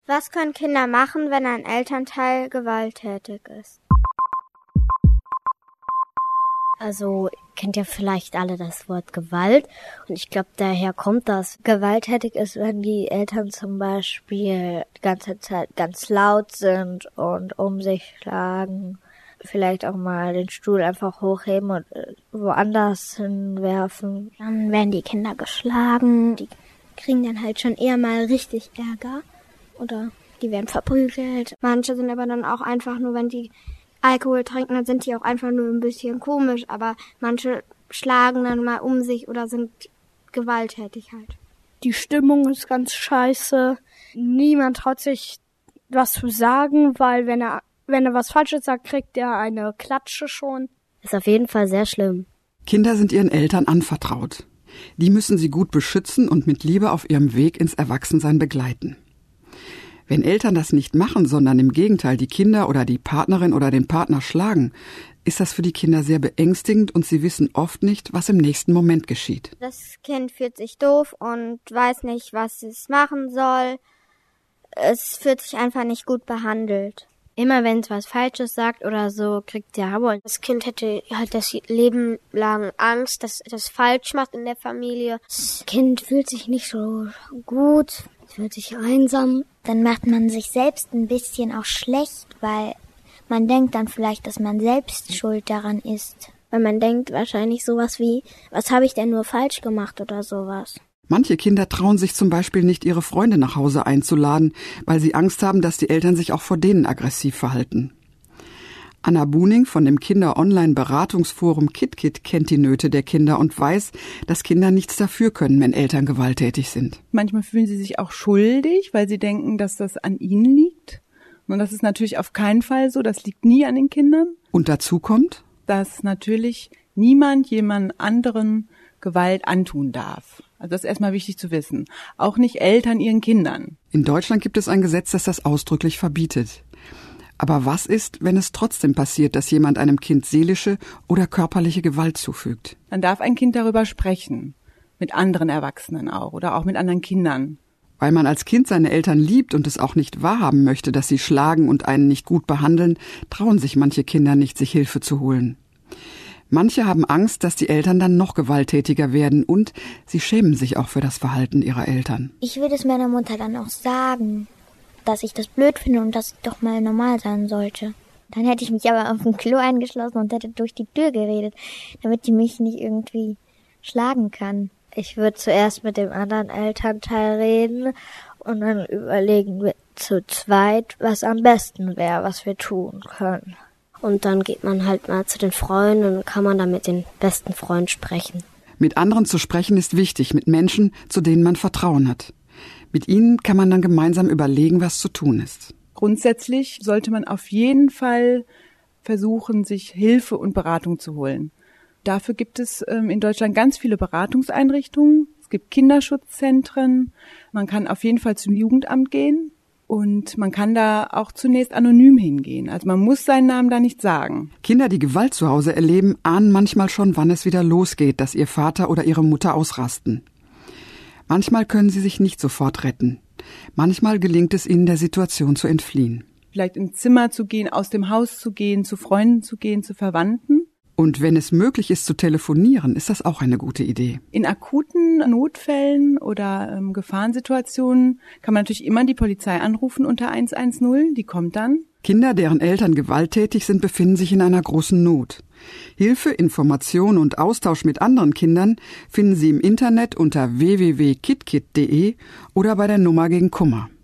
Was können Kinder machen, wenn ein Elternteil gewalttätig ist? Also kennt ja vielleicht alle das Wort Gewalt und ich glaube, daher kommt das. Gewalttätig ist, wenn die Eltern zum Beispiel die ganze Zeit ganz laut sind und um sich schlagen, vielleicht auch mal den Stuhl einfach hochheben und woanders hinwerfen. Dann werden die Kinder geschlagen, die kriegen dann halt schon eher mal richtig Ärger oder die werden verprügelt. Manche sind aber dann auch einfach nur, wenn die Alkohol trinken, dann sind die auch einfach nur ein bisschen komisch, aber manche schlagen dann mal um sich oder sind gewalttätig halt. Die Stimmung ist ganz scheiße. Niemand traut sich was zu sagen, weil wenn er was Falsches sagt, kriegt er eine Klatsche schon. Ist auf jeden Fall sehr schlimm. Kinder sind ihren Eltern anvertraut. Die müssen sie gut beschützen und mit Liebe auf ihrem Weg ins Erwachsensein begleiten. Wenn Eltern das nicht machen, sondern im Gegenteil die Kinder oder die Partnerin oder den Partner schlagen, ist das für die Kinder sehr beängstigend und sie wissen oft nicht, was im nächsten Moment geschieht. Das Kind fühlt sich doof und weiß nicht, was es machen soll. Es fühlt sich einfach nicht gut behandelt. Immer wenn es was Falsches sagt oder so, kriegt der Hammer. Das Kind hätte halt das Leben lang Angst, dass es das falsch macht in der Familie. Das Kind fühlt sich nicht so gut, es fühlt sich einsam. Dann macht man sich selbst ein bisschen auch schlecht, weil man denkt dann vielleicht, dass man selbst schuld daran ist. Weil man denkt wahrscheinlich sowas wie, was habe ich denn nur falsch gemacht oder sowas. Manche Kinder trauen sich zum Beispiel nicht, ihre Freunde nach Hause einzuladen, weil sie Angst haben, dass die Eltern sich auch vor denen aggressiv verhalten. Anna Buning von dem Kinder-Online-Beratungsforum KitKit kennt die Nöte der Kinder und weiß, dass Kinder nichts dafür können, wenn Eltern gewalttätig sind. Manchmal fühlen sie sich auch schuldig, weil sie denken, dass das an ihnen liegt. Und das ist natürlich auf keinen Fall so, das liegt nie an den Kindern. Und dazu kommt, dass natürlich niemand jemand anderen Gewalt antun darf. Also das ist erstmal wichtig zu wissen. Auch nicht Eltern ihren Kindern. In Deutschland gibt es ein Gesetz, das das ausdrücklich verbietet. Aber was ist, wenn es trotzdem passiert, dass jemand einem Kind seelische oder körperliche Gewalt zufügt? Dann darf ein Kind darüber sprechen. Mit anderen Erwachsenen auch oder auch mit anderen Kindern. Weil man als Kind seine Eltern liebt und es auch nicht wahrhaben möchte, dass sie schlagen und einen nicht gut behandeln, trauen sich manche Kinder nicht, sich Hilfe zu holen. Manche haben Angst, dass die Eltern dann noch gewalttätiger werden und sie schämen sich auch für das Verhalten ihrer Eltern. Ich würde es meiner Mutter dann auch sagen, dass ich das blöd finde und dass es doch mal normal sein sollte. Dann hätte ich mich aber auf dem Klo eingeschlossen und hätte durch die Tür geredet, damit die mich nicht irgendwie schlagen kann. Ich würde zuerst mit dem anderen Elternteil reden und dann überlegen wir zu zweit, was am besten wäre, was wir tun können. Und dann geht man halt mal zu den Freunden und kann man dann mit den besten Freunden sprechen. Mit anderen zu sprechen ist wichtig, mit Menschen, zu denen man Vertrauen hat. Mit ihnen kann man dann gemeinsam überlegen, was zu tun ist. Grundsätzlich sollte man auf jeden Fall versuchen, sich Hilfe und Beratung zu holen. Dafür gibt es in Deutschland ganz viele Beratungseinrichtungen. Es gibt Kinderschutzzentren. Man kann auf jeden Fall zum Jugendamt gehen. Und man kann da auch zunächst anonym hingehen. Also man muss seinen Namen da nicht sagen. Kinder, die Gewalt zu Hause erleben, ahnen manchmal schon, wann es wieder losgeht, dass ihr Vater oder ihre Mutter ausrasten. Manchmal können sie sich nicht sofort retten. Manchmal gelingt es ihnen, der Situation zu entfliehen. Vielleicht ins Zimmer zu gehen, aus dem Haus zu gehen, zu Freunden zu gehen, zu Verwandten. Und wenn es möglich ist zu telefonieren, ist das auch eine gute Idee. In akuten Notfällen oder Gefahrensituationen kann man natürlich immer die Polizei anrufen unter 110, die kommt dann. Kinder, deren Eltern gewalttätig sind, befinden sich in einer großen Not. Hilfe, Information und Austausch mit anderen Kindern finden Sie im Internet unter www.kitkit.de oder bei der Nummer gegen Kummer.